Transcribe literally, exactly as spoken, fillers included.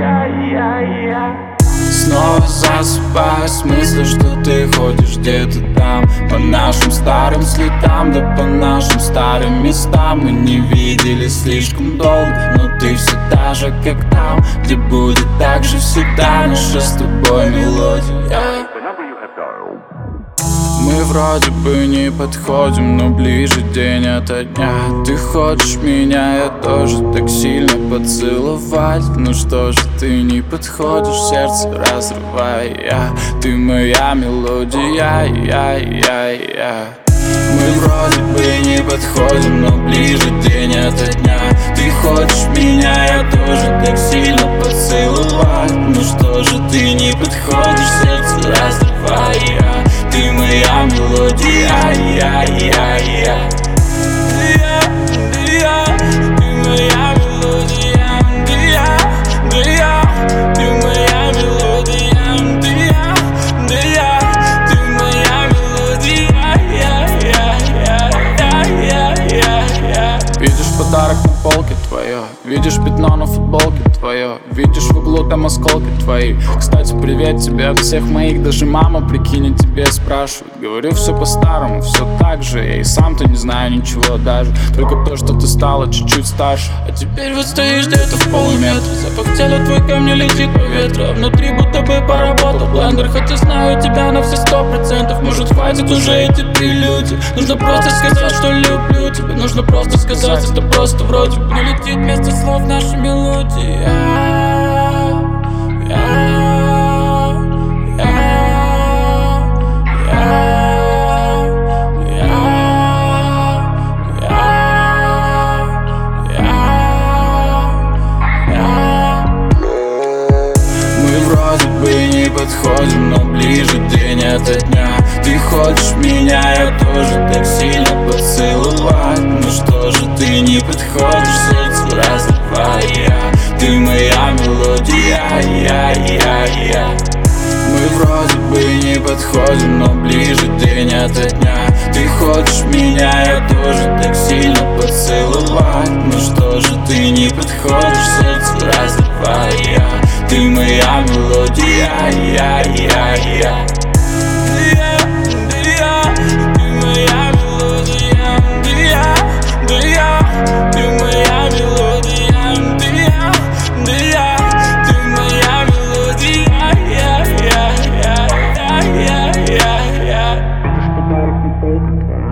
Снова засыпаю с мыслью, что ты ходишь где-то там, по нашим старым следам, да по нашим старым местам. Мы не виделись слишком долго, но ты все та же, как там, где будет так же всегда наша с тобой мелодия. Мы вроде бы не подходим, но ближе день ото дня. Ты хочешь меня, я тоже так сильно поцеловать. Ну что же ты не подходишь, сердце разрывая я. Ты моя мелодия, я, я, я. Мы вроде бы не подходим, но ближе день ото дня. Ты хочешь меня, я тоже так сильно поцеловать. Ну что же ты не подходишь, сердце разрывая я. Ты моя мелодия, я, я, я. Ты моя мелодия, ты я, ты моя мелодия, ты я, ты моя мелодия, я, я, я, я, я, я. Видишь подарок на полке твое, видишь пятно на футболке твое, видишь в углу там осколки твои. Кстати, привет тебе от всех моих, даже мама, прикинь, тебе спрашивает. Говорю все по-старому, все так же, я и сам-то не знаю ничего даже, только то, что ты стала чуть-чуть старше. А теперь вот стоишь где-то в полуметра, запах тела твой ко мне летит по ветру, а внутри будто бы поработал блендер. Хотя знаю тебя на все сто процентов, может хватит уже эти прелюдии. Нужно просто сказать, что люблю тебя, нужно просто сказать, это просто вроде бы не летит вместо слов наша мелодия. Вроде бы не подходим, но ближе день ото дня. Ты хочешь меня, я тоже так сильно поцеловать. Ну что же ты не подходишь, сердце разрывая я. Ты моя мелодия, я, я, я. Мы вроде бы не подходим, но ближе день ото дня. Ты хочешь меня, я тоже так сильно поцеловать. Ну что же ты не подходишь, сердце разрывая я. Ты моя мелодия, я, я, я. Ты моя мелодия, ты я, ты я. Ты моя мелодия, ты я, ты я. Ты моя мелодия, я, я, я, я, я, я, я.